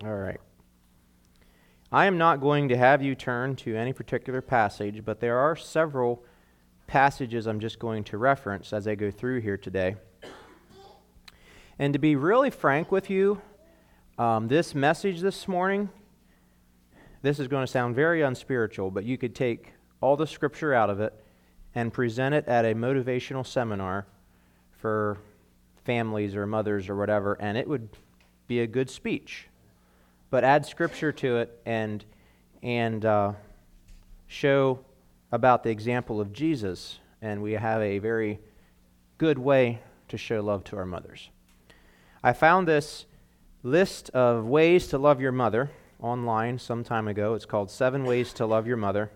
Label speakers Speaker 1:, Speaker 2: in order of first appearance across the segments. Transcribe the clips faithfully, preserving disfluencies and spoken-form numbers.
Speaker 1: All right. I am not going to have you turn to any particular passage, but there are several passages I'm just going to reference as I go through here today. And to be really frank with you, um, this message this morning, this is going to sound very unspiritual, but you could take all the scripture out of it and present it at a motivational seminar for families or mothers or whatever, and it would be a good speech. But add scripture to it and and uh, show about the example of Jesus, and we have a very good way to show love to our mothers. I found this list of ways to love your mother online some time ago. It's called Seven Ways to Love Your Mother.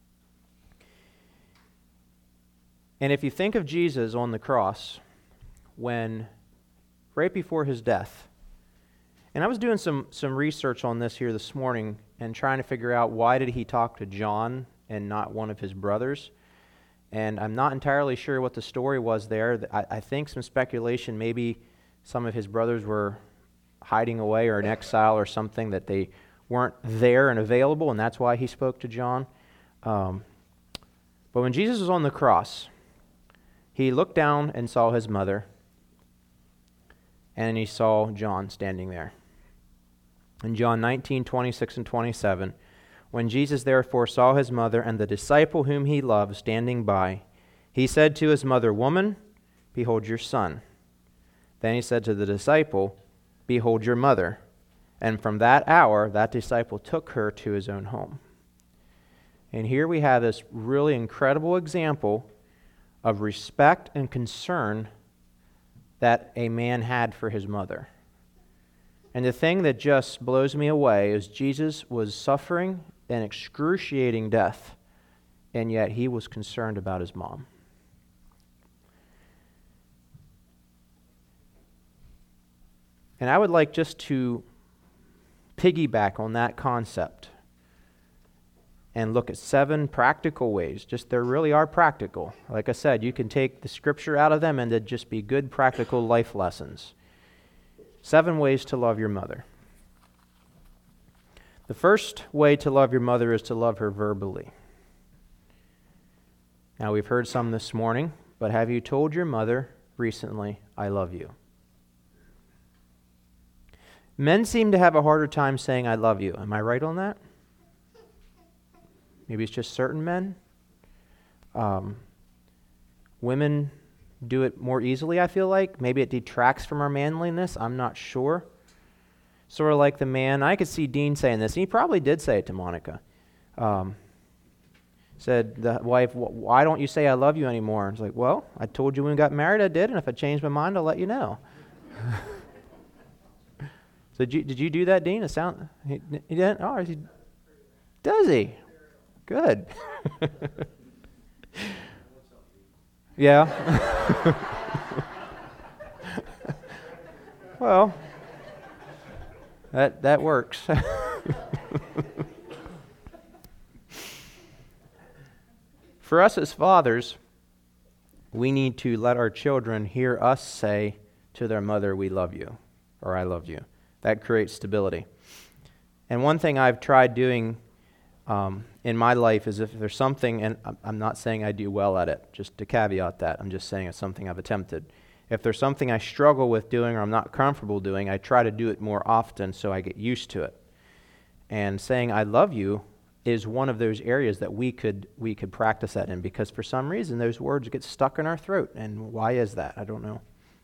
Speaker 1: And if you think of Jesus on the cross, when right before his death, and I was doing some some research on this here this morning and trying to figure out why did he talk to John and not one of his brothers. And I'm not entirely sure what the story was there. I, I think some speculation, maybe some of his brothers were hiding away or in exile or something, that they weren't there and available, and that's why he spoke to John. Um, but when Jesus was on the cross, he looked down and saw his mother, and he saw John standing there. In John nineteen, twenty-six and twenty-seven, when Jesus therefore saw his mother and the disciple whom he loved standing by, he said to his mother, "Woman, behold your son." Then he said to the disciple, "Behold your mother." And from that hour, that disciple took her to his own home. And here we have this really incredible example of respect and concern that a man had for his mother. And the thing that just blows me away is Jesus was suffering an excruciating death, and yet he was concerned about his mom. And I would like just to piggyback on that concept and look at seven practical ways. Just there really are practical. Like I said, you can take the scripture out of them and they'd just be good practical life lessons. Seven ways to love your mother. The first way to love your mother is to love her verbally. Now, we've heard some this morning, but have you told your mother recently, "I love you"? Men seem to have a harder time saying, "I love you." Am I right on that? Maybe it's just certain men. Um, women do it more easily, I feel like. Maybe it detracts from our manliness. I'm not sure. Sort of like the man, I could see Dean saying this, and he probably did say it to Monica. Um, said the wife, "Why don't you say I love you anymore?" It's like, "Well, I told you when we got married I did, and if I change my mind, I'll let you know." So did you, did you do that, Dean? It sound, he, he didn't? Oh, he, does he? Good. Yeah. Well, that that works. For us as fathers, we need to let our children hear us say to their mother, "We love you," or "I love you." That creates stability. And one thing I've tried doing um, in my life is if there's something, and I'm not saying I do well at it, just to caveat that, I'm just saying it's something I've attempted. If there's something I struggle with doing or I'm not comfortable doing, I try to do it more often so I get used to it. And saying "I love you" is one of those areas that we could we could practice that in, because for some reason those words get stuck in our throat. And why is that? I don't know.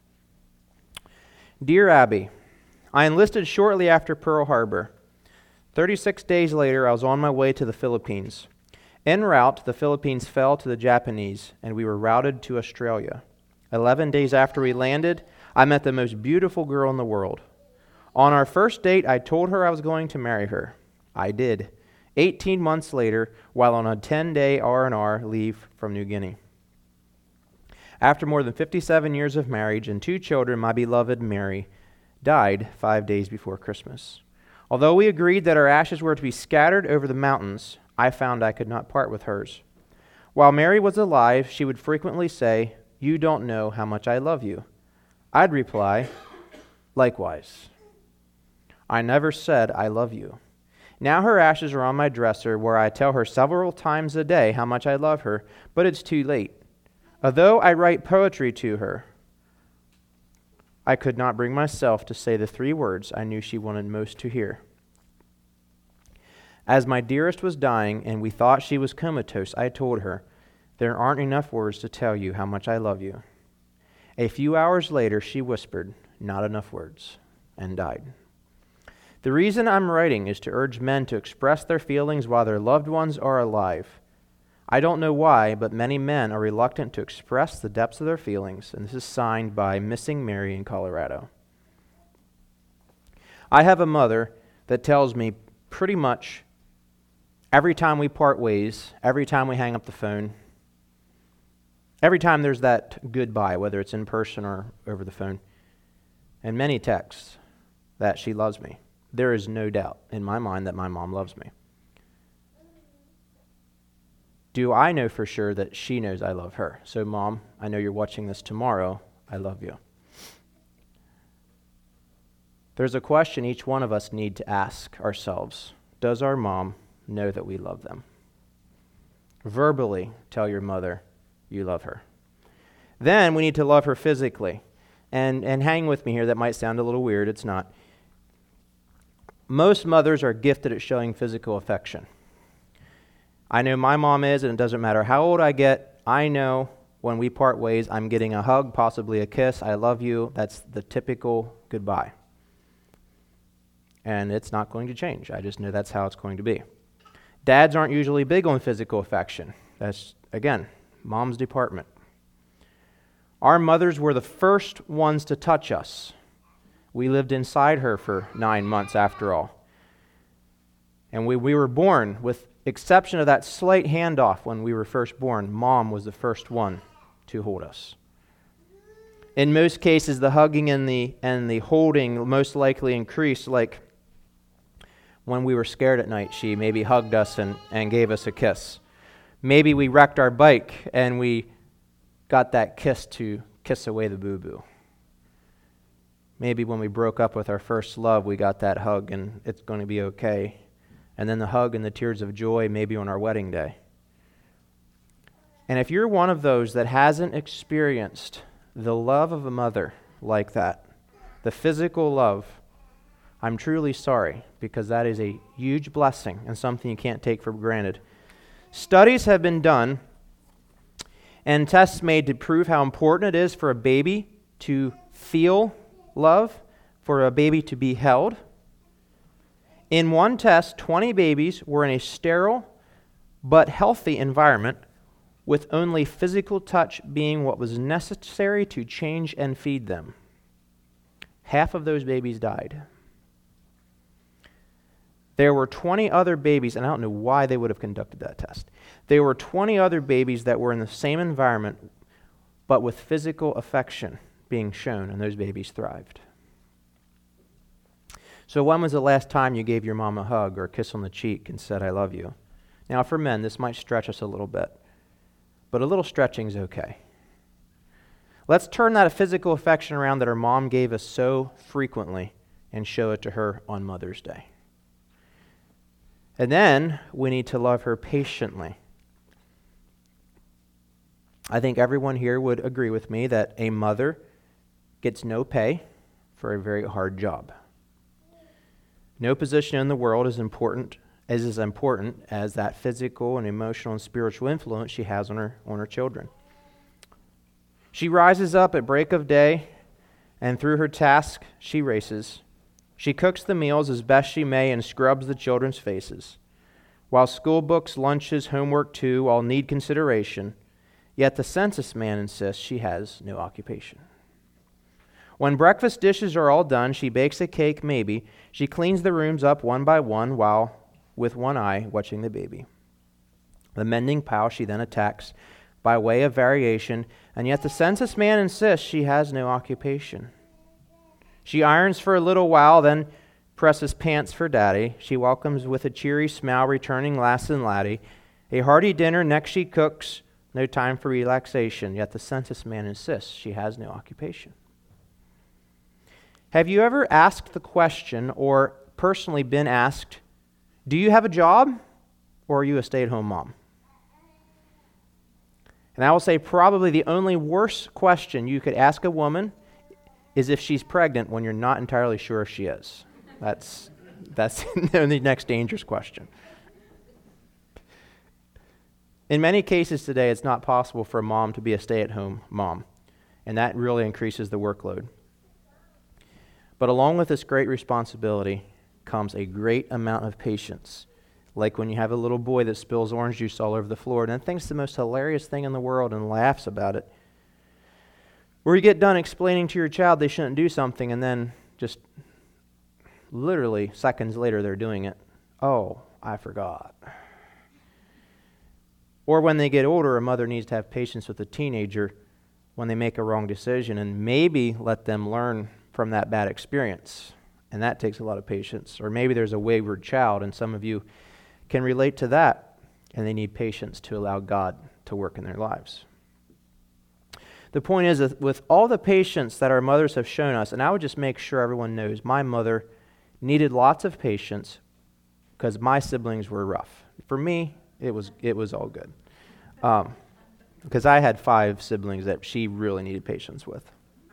Speaker 1: Dear Abby, I enlisted shortly after Pearl Harbor. thirty-six days later, I was on my way to the Philippines. En route, the Philippines fell to the Japanese, and we were routed to Australia. Eleven days after we landed, I met the most beautiful girl in the world. On our first date, I told her I was going to marry her. I did. Eighteen months later, while on a ten-day R and R leave from New Guinea. After more than fifty-seven years of marriage and two children, my beloved Mary died five days before Christmas. Although we agreed that our ashes were to be scattered over the mountains, I found I could not part with hers. While Mary was alive, she would frequently say, "You don't know how much I love you." I'd reply, "Likewise." I never said I love you. Now her ashes are on my dresser, where I tell her several times a day how much I love her, but it's too late. Although I write poetry to her, I could not bring myself to say the three words I knew she wanted most to hear. As my dearest was dying and we thought she was comatose, I told her, there aren't enough words to tell you how much I love you. A few hours later, she whispered, not enough words, and died. The reason I'm writing is to urge men to express their feelings while their loved ones are alive. I don't know why, but many men are reluctant to express the depths of their feelings, and this is signed by Missing Mary in Colorado. I have a mother that tells me pretty much every time we part ways, every time we hang up the phone, every time there's that goodbye, whether it's in person or over the phone, and many texts, that she loves me. There is no doubt in my mind that my mom loves me. Do I know for sure that she knows I love her? So, Mom, I know you're watching this tomorrow. I love you. There's a question each one of us need to ask ourselves. Does our mom know that we love them? Verbally tell your mother you love her. Then we need to love her physically. And, and hang with me here, that might sound a little weird. It's not. Most mothers are gifted at showing physical affection. I know my mom is, and it doesn't matter how old I get. I know when we part ways, I'm getting a hug, possibly a kiss. I love you. That's the typical goodbye. And it's not going to change. I just know that's how it's going to be. Dads aren't usually big on physical affection. That's, again, mom's department. Our mothers were the first ones to touch us. We lived inside her for nine months after all. And we, we were born, with exception of that slight handoff when we were first born, Mom was the first one to hold us. In most cases, the hugging and the and the holding most likely increased, like when we were scared at night, she maybe hugged us and, and gave us a kiss. Maybe we wrecked our bike and we got that kiss to kiss away the boo-boo. Maybe when we broke up with our first love, we got that hug and it's going to be okay. And then the hug and the tears of joy maybe on our wedding day. And if you're one of those that hasn't experienced the love of a mother like that, the physical love, I'm truly sorry, because that is a huge blessing and something you can't take for granted. Studies have been done and tests made to prove how important it is for a baby to feel love, for a baby to be held. In one test, twenty babies were in a sterile but healthy environment, with only physical touch being what was necessary to change and feed them. Half of those babies died. There were twenty other babies, and I don't know why they would have conducted that test. There were twenty other babies that were in the same environment, but with physical affection being shown, and those babies thrived. So when was the last time you gave your mom a hug or a kiss on the cheek and said, I love you? Now for men, this might stretch us a little bit, but a little stretching is okay. Let's turn that physical affection around that our mom gave us so frequently and show it to her on Mother's Day. And then we need to love her patiently. I think everyone here would agree with me that a mother gets no pay for a very hard job. No position in the world is important is as important as that physical and emotional and spiritual influence she has on her on her children. She rises up at break of day, and through her task she races. She cooks the meals as best she may and scrubs the children's faces. While school books, lunches, homework too all need consideration, yet the census man insists she has no occupation. When breakfast dishes are all done, she bakes a cake maybe. She cleans the rooms up one by one while with one eye watching the baby. The mending pile she then attacks by way of variation, and yet the census man insists she has no occupation. She irons for a little while, then presses pants for daddy. She welcomes with a cheery smile returning lass and laddie. A hearty dinner next she cooks, no time for relaxation, yet the census man insists she has no occupation. Have you ever asked the question or personally been asked, do you have a job or are you a stay-at-home mom? And I will say probably the only worse question you could ask a woman is if she's pregnant when you're not entirely sure if she is. That's that's the next dangerous question. In many cases today, it's not possible for a mom to be a stay-at-home mom, and that really increases the workload. But along with this great responsibility comes a great amount of patience. Like when you have a little boy that spills orange juice all over the floor and thinks the most hilarious thing in the world and laughs about it. Or you get done explaining to your child they shouldn't do something and then just literally seconds later they're doing it. Oh, I forgot. Or when they get older, a mother needs to have patience with a teenager when they make a wrong decision and maybe let them learn from that bad experience. And that takes a lot of patience. Or maybe there's a wayward child, and some of you can relate to that, and they need patience to allow God to work in their lives. The point is that with all the patience that our mothers have shown us, and I would just make sure everyone knows, my mother needed lots of patience because my siblings were rough. For me, it was it was all good. Um, because I had five siblings that she really needed patience with.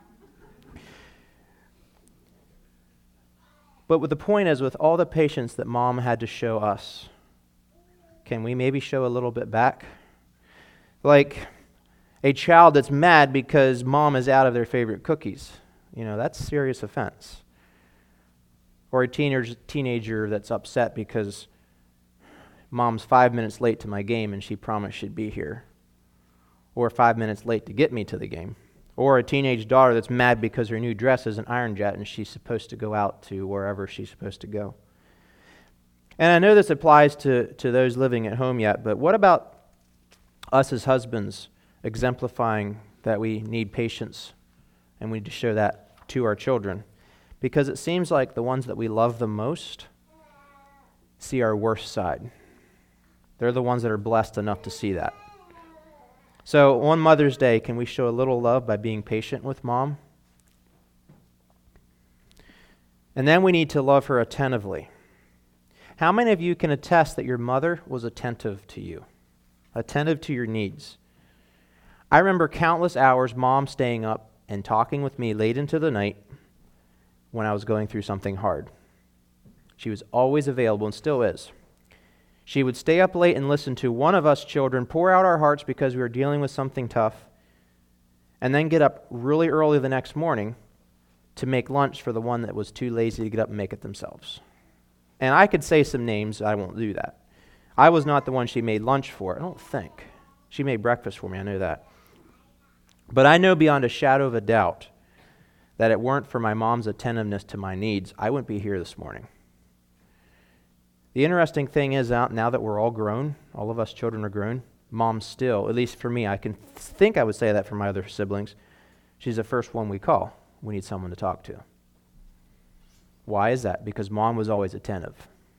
Speaker 1: But what the point is, with all the patience that Mom had to show us, can we maybe show a little bit back? Like a child that's mad because Mom is out of their favorite cookies. You know, that's serious offense. Or a teenager, teenager that's upset because Mom's five minutes late to my game and she promised she'd be here. Or five minutes late to get me to the game. Or a teenage daughter that's mad because her new dress is an iron jet and she's supposed to go out to wherever she's supposed to go. And I know this applies to, to those living at home yet, but what about us as husbands exemplifying that we need patience and we need to show that to our children? Because it seems like the ones that we love the most see our worst side. They're the ones that are blessed enough to see that. So on Mother's Day, can we show a little love by being patient with Mom? And then we need to love her attentively. How many of you can attest that your mother was attentive to you? Attentive to your needs? I remember countless hours Mom staying up and talking with me late into the night when I was going through something hard. She was always available and still is. She would stay up late and listen to one of us children pour out our hearts because we were dealing with something tough, and then get up really early the next morning to make lunch for the one that was too lazy to get up and make it themselves. And I could say some names, I won't do that. I was not the one she made lunch for, I don't think. She made breakfast for me, I know that. But I know beyond a shadow of a doubt that it weren't for my mom's attentiveness to my needs, I wouldn't be here this morning. The interesting thing is, out now that we're all grown, all of us children are grown, Mom still, at least for me, I can think I would say that for my other siblings, she's the first one we call. We need someone to talk to. Why is that? Because Mom was always attentive.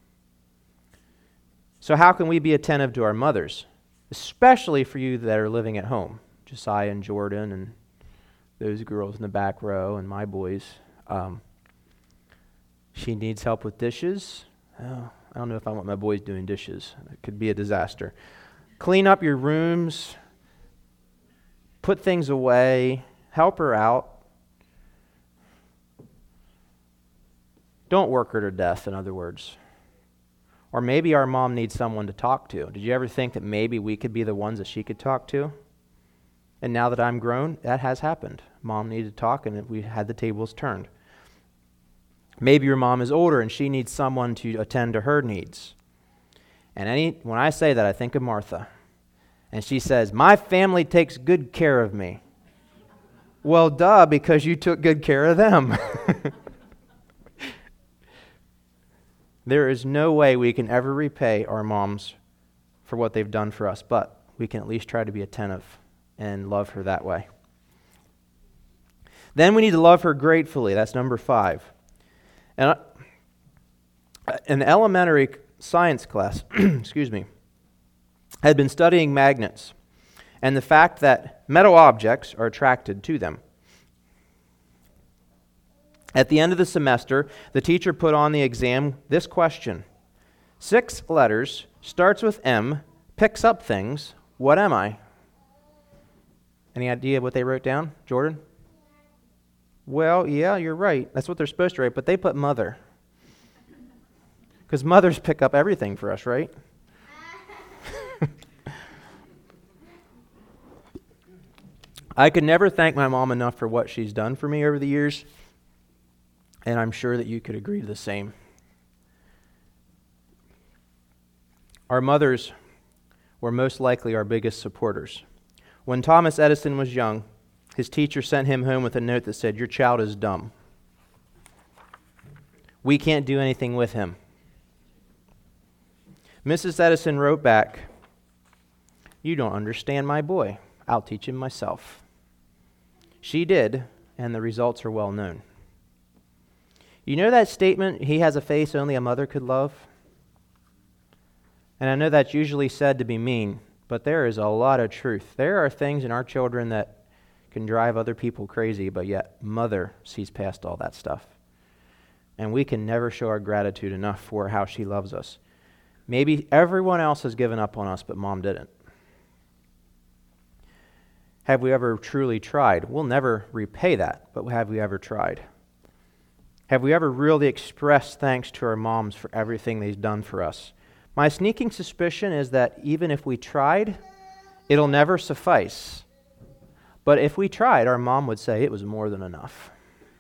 Speaker 1: So how can we be attentive to our mothers? Especially for you that are living at home. Josiah and Jordan and those girls in the back row and my boys. Um, she needs help with dishes. Oh, I don't know if I want my boys doing dishes. It could be a disaster. Clean up your rooms. Put things away. Help her out. Don't work her to death, in other words. Or maybe our mom needs someone to talk to. Did you ever think that maybe we could be the ones that she could talk to? And now that I'm grown, that has happened. Mom needed to talk, and we had the tables turned. Maybe your mom is older, and she needs someone to attend to her needs. And any when I say that, I think of Martha. And she says, "My family takes good care of me." Well, duh, because you took good care of them. There is no way we can ever repay our moms for what they've done for us, but we can at least try to be attentive and love her that way. Then we need to love her gratefully. That's number five. And an elementary science class, excuse me, had been studying magnets and the fact that metal objects are attracted to them. At the end of the semester, the teacher put on the exam this question. Six letters, starts with M, picks up things. What am I? Any idea what they wrote down, Jordan? Well, yeah, you're right. That's what they're supposed to write, but they put mother. Because mothers pick up everything for us, right? I could never thank my mom enough for what she's done for me over the years, and I'm sure that you could agree to the same. Our mothers were most likely our biggest supporters. When Thomas Edison was young, his teacher sent him home with a note that said, "Your child is dumb. We can't do anything with him." Missus Edison wrote back, "You don't understand my boy. I'll teach him myself." She did, and the results are well known. You know that statement, "He has a face only a mother could love"? And I know that's usually said to be mean, but there is a lot of truth. There are things in our children that can drive other people crazy, but yet mother sees past all that stuff. And we can never show our gratitude enough for how she loves us. Maybe everyone else has given up on us, but mom didn't. Have we ever truly tried? We'll never repay that, but have we ever tried? Have we ever really expressed thanks to our moms for everything they've done for us? My sneaking suspicion is that even if we tried, it'll never suffice. But if we tried, our mom would say it was more than enough.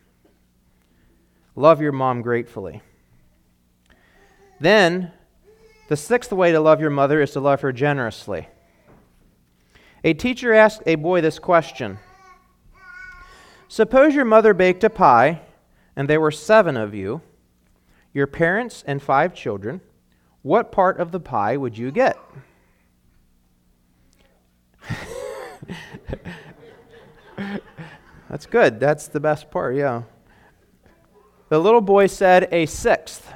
Speaker 1: Love your mom gratefully. Then, the sixth way to love your mother is to love her generously. A teacher asked a boy this question. Suppose your mother baked a pie, and there were seven of you, your parents and five children. What part of the pie would you get? That's good. That's the best part, yeah. The little boy said, a sixth.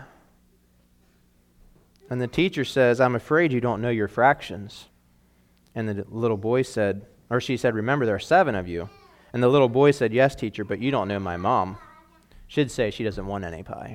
Speaker 1: And the teacher says, I'm afraid you don't know your fractions. And the little boy said, or she said, remember there are seven of you. And the little boy said, yes, teacher, but you don't know my mom. She'd say she doesn't want any pie.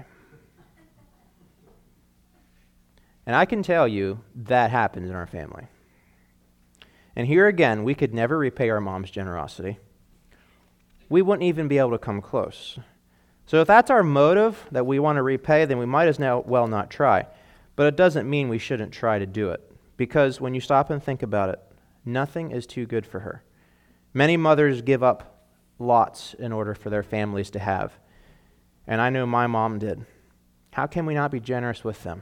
Speaker 1: And I can tell you that happens in our family. And here again, we could never repay our mom's generosity. We wouldn't even be able to come close. So if that's our motive, that we want to repay, then we might as well not try. But it doesn't mean we shouldn't try to do it. Because when you stop and think about it, nothing is too good for her. Many mothers give up lots in order for their families to have. And I know my mom did. How can we not be generous with them?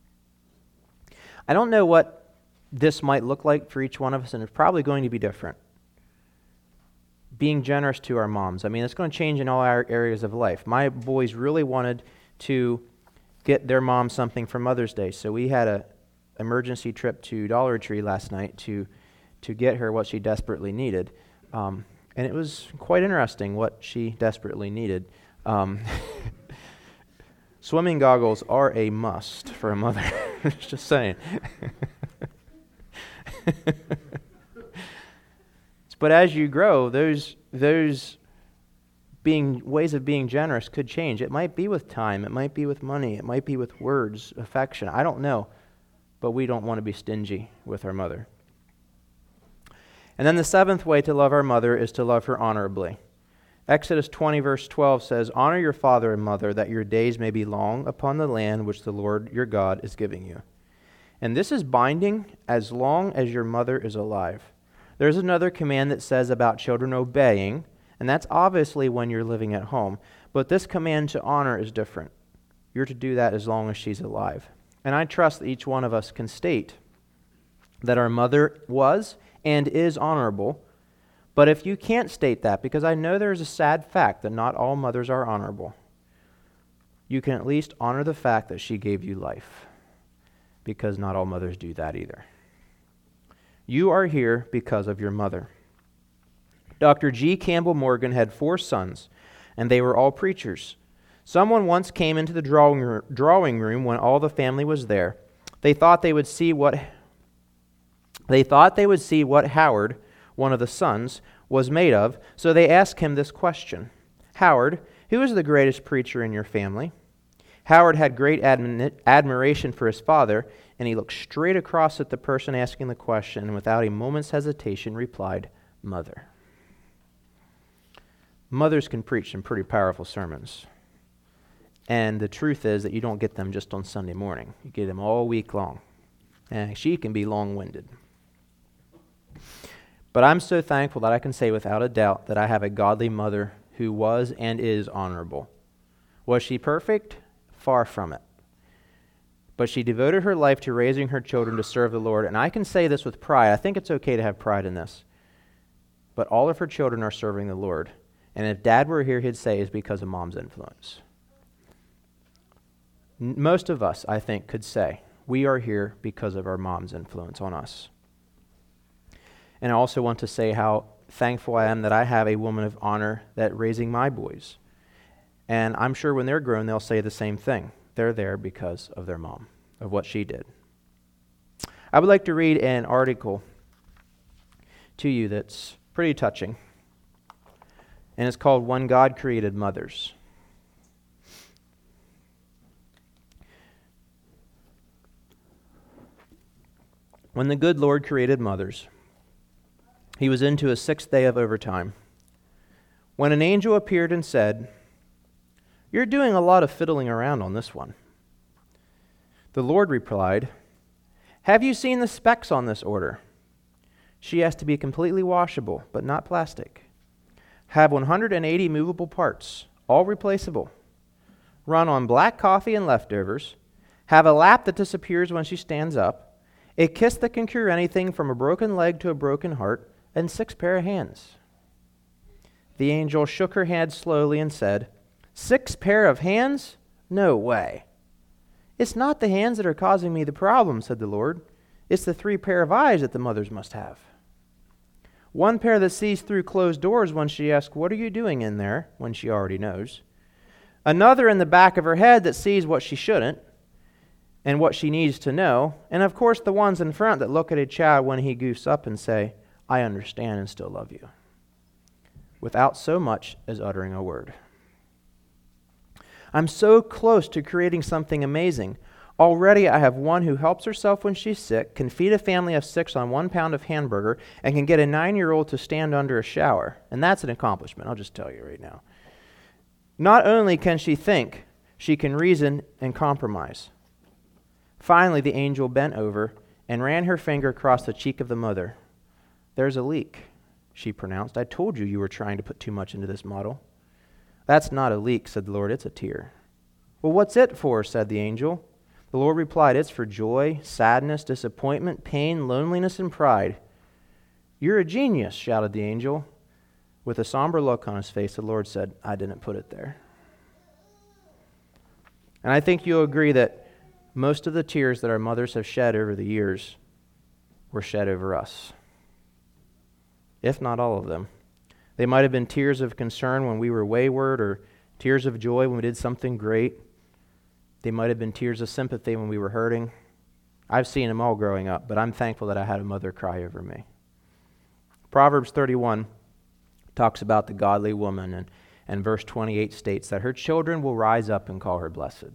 Speaker 1: I don't know what this might look like for each one of us, and it's probably going to be different. Being generous to our moms. I mean, it's going to change in all our areas of life. My boys really wanted to get their mom something for Mother's Day, so we had a emergency trip to Dollar Tree last night to to get her what she desperately needed. Um, and it was quite interesting what she desperately needed. Um, swimming goggles are a must for a mother. Just saying. But as you grow, those those being ways of being generous could change. It might be with time. It might be with money. It might be with words, affection. I don't know. But we don't want to be stingy with our mother. And then the seventh way to love our mother is to love her honorably. Exodus twenty verse twelve says, honor your father and mother, that your days may be long upon the land which the Lord your God is giving you. And this is binding as long as your mother is alive. There's another command that says about children obeying, and that's obviously when you're living at home. But this command to honor is different. You're to do that as long as she's alive. And I trust that each one of us can state that our mother was and is honorable. But if you can't state that, because I know there's a sad fact that not all mothers are honorable, you can at least honor the fact that she gave you life, because not all mothers do that either. You are here because of your mother. Doctor G. Campbell Morgan had four sons, and they were all preachers. Someone once came into the drawing drawing room when all the family was there. They thought they would see what they thought they would see what Howard, one of the sons, was made of, so they asked him this question. Howard, Who is the greatest preacher in your family? Howard had great admi- admiration for his father, and he looked straight across at the person asking the question and without a moment's hesitation replied, Mother. Mothers can preach some pretty powerful sermons. And the truth is that you don't get them just on Sunday morning. You get them all week long. And she can be long-winded. But I'm so thankful that I can say without a doubt that I have a godly mother who was and is honorable. Was she perfect? Far from it. But she devoted her life to raising her children to serve the Lord. And I can say this with pride. I think it's okay to have pride in this. But all of her children are serving the Lord. And if Dad were here, he'd say it's because of Mom's influence. N- most of us, I think, could say we are here because of our mom's influence on us. And I also want to say how thankful I am that I have a woman of honor that raising my boys. And I'm sure when they're grown, they'll say the same thing. They're there because of their mom, of what she did. I would like to read an article to you that's pretty touching. And it's called When God Created Mothers. When the good Lord created mothers, he was into a sixth day of overtime, when an angel appeared and said, You're doing a lot of fiddling around on this one. The Lord replied, Have you seen the specs on this order? She has to be completely washable, but not plastic. Have one hundred eighty movable parts, all replaceable. Run on black coffee and leftovers. Have a lap that disappears when she stands up. A kiss that can cure anything from a broken leg to a broken heart, and six pair of hands. The angel shook her head slowly and said, Six pair of hands? No way. It's not the hands that are causing me the problem, said the Lord. It's the three pair of eyes that the mothers must have. One pair that sees through closed doors when she asks, What are you doing in there? When she already knows. Another in the back of her head that sees what she shouldn't and what she needs to know. And of course the ones in front that look at a child when he goofs up and say, I understand and still love you, without so much as uttering a word. I'm so close to creating something amazing. Already I have one who helps herself when she's sick, can feed a family of six on one pound of hamburger, and can get a nine-year-old to stand under a shower. And that's an accomplishment, I'll just tell you right now. Not only can she think, she can reason and compromise. Finally, the angel bent over and ran her finger across the cheek of the mother. There's a leak, she pronounced. I told you you were trying to put too much into this model. That's not a leak, said the Lord. It's a tear. Well, what's it for, said the angel. The Lord replied, It's for joy, sadness, disappointment, pain, loneliness, and pride. You're a genius, shouted the angel. With a somber look on his face, the Lord said, I didn't put it there. And I think you'll agree that most of the tears that our mothers have shed over the years were shed over us, if not all of them. They might have been tears of concern when we were wayward, or tears of joy when we did something great. They might have been tears of sympathy when we were hurting. I've seen them all growing up, but I'm thankful that I had a mother cry over me. Proverbs thirty-one talks about the godly woman, and, and verse twenty-eight states that her children will rise up and call her blessed.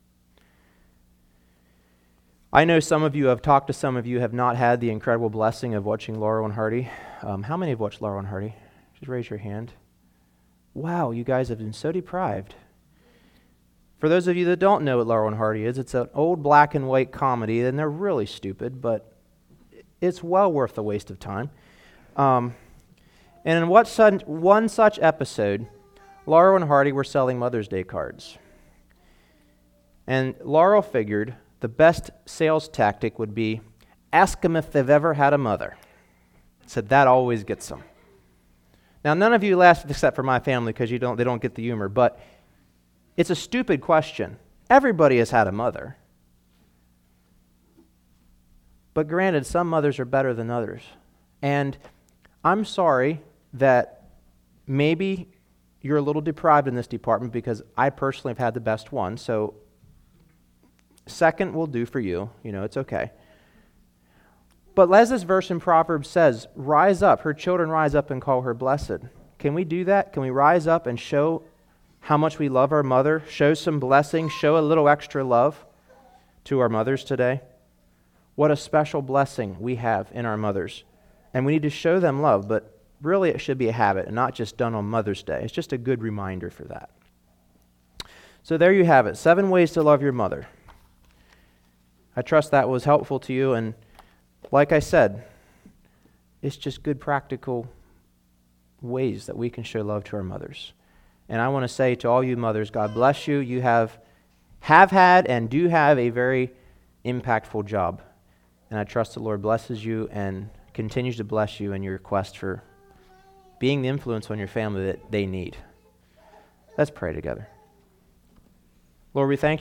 Speaker 1: I know some of you have talked to some of you have not had the incredible blessing of watching Laurel and Hardy. Um, how many have watched Laurel and Hardy? Just raise your hand. Wow, you guys have been so deprived. For those of you that don't know what Laurel and Hardy is, it's an old black and white comedy, and they're really stupid, but it's well worth the waste of time. Um, and in what such, one such episode, Laurel and Hardy were selling Mother's Day cards. And Laurel figured the best sales tactic would be, ask them if they've ever had a mother. Said that always gets them. Now, none of you laughed except for my family because you don't, they don't get the humor, but it's a stupid question. Everybody has had a mother. But granted, some mothers are better than others. And I'm sorry that maybe you're a little deprived in this department because I personally have had the best one, so second will do for you. You know, it's okay. But as this verse in Proverbs says, rise up, her children rise up and call her blessed. Can we do that? Can we rise up and show how much we love our mother. Show some blessing. Show a little extra love to our mothers today. What a special blessing we have in our mothers. And we need to show them love, but really it should be a habit and not just done on Mother's Day. It's just a good reminder for that. So there you have it, seven ways to love your mother. I trust that was helpful to you, and like I said, it's just good practical ways that we can show love to our mothers. And I want to say to all you mothers, God bless you. You have have had and do have a very impactful job. And I trust the Lord blesses you and continues to bless you in your quest for being the influence on your family that they need. Let's pray together. Lord, we thank you.